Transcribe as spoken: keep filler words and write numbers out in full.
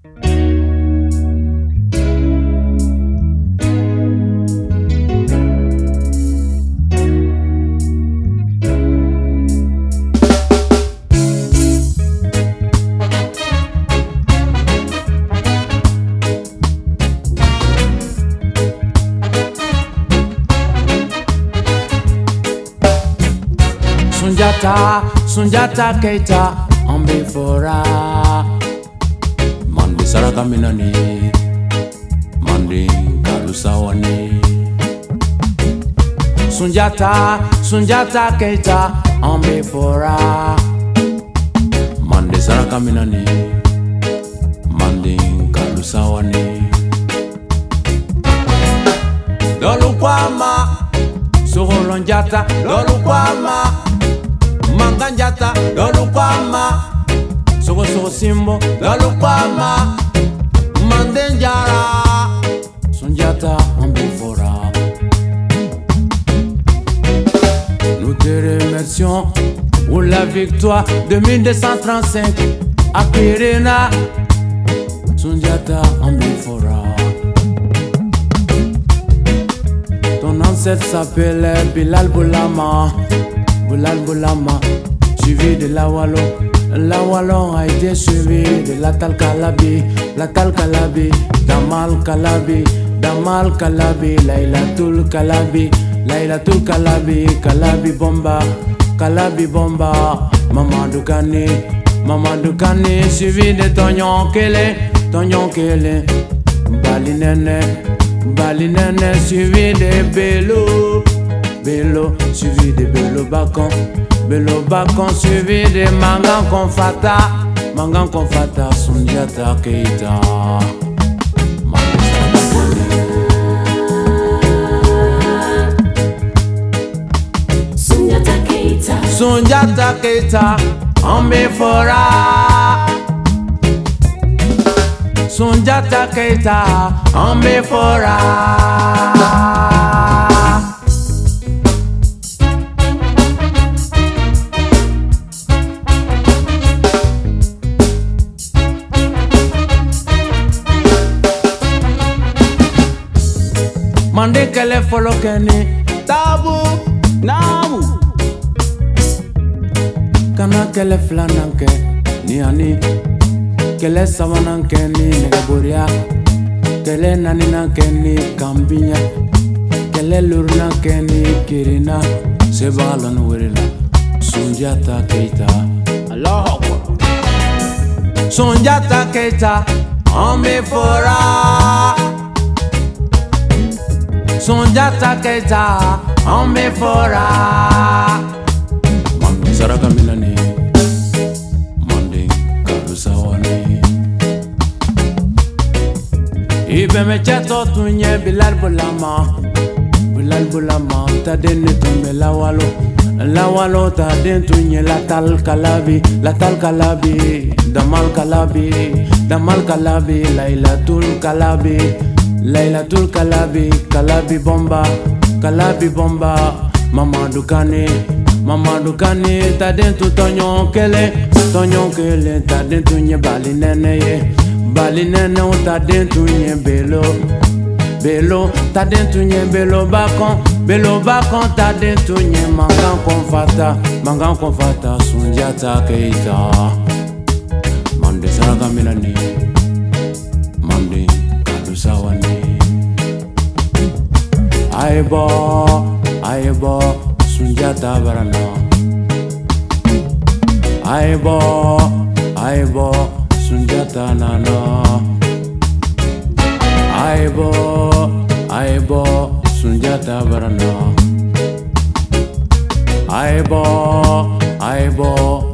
Sunjata, Sunjata Keita, Ambe Fora. Mandi Saraka Minani, Mandi Kalusawani. Sunjata, Sunjata Keita, Ambe Fora. Mandi Saraka Minani, Mandi Kalusawani. Lolukwama, Soholonjata, Lolukwama. Manganjata, Lolukwama, Sogo Sogo Simbo, Lolukwama, Mandenjara, Sunjata Ambe Fora. Nous te remercions pour la victoire de mille deux cent trente-cinq à Kirena, Sunjata Ambe Fora. Ton ancêtre s'appelait Bilal Boulama. Boulal Boulama, suivi de la Wallon. La Wallon a été suivi de la Tal Kalabi, la Tal Kalabi, Damal Kalabi, Damal Kalabi, Laylatul Kalabi, Laylatul Kalabi, Kalabi Bomba, Kalabi Bomba, Mamadou Kane, Mamadou Kane, suivi de Tonyon Kele, Tonyon Kele, Balinene, Balinene, suivi de Bello. Bello, suivi de Bello Bakon, Bello Bakon, suivi de Mangan Konfata, Mangan Konfata, Sunjata Keita. Sunjata Keita, Sunjata Keita, Ambe Fora. Sunjata Keita, Ambe Fora. Mande kele folo kene tabu namu kana kele flananke ni ani kele sawananke ni negaboria kele naninanke ni kambinya kele lurnanke ni kirina sebalon werila Sunjata Keita Allahu Akbar Sunjata Keita Ambe Fora. Sunjata Keita, Ambe Fora. Mandi Saraka Minani, Mandi Kalusawani. Ibe me chato tunye Bilal Boulama, Bilal Boulama. Ta dene tunye la Wallon, la Wallon ta dene tunye la Tal Kalabi, la Tal Kalabi, Damal Kalabi, Damal Kalabi, Laylatul Kalabi. Laylatul Kalabi, Kalabi Bomba, Kalabi Bomba, Mamadou Kane, Mamadou Kane, ta den tu Tonyon Kele, Tonyon Kele, ta den tu nye Balinene ye, Balinene ou ta den tu nye Bello, Bello, ta den tu nye Bello Bakon, Bello Bakon, ta den tu nye Mangan Konfata, Mangan Konfata, Sunjata Keita, Mande Saraka Minani, Mande Kalusawani. Aibo, Aibo, Sunjata Barana. Aibo, Aibo, Sunjata Nana. Aibo, Aibo, Sunjata Barana. Aibo, Aibo,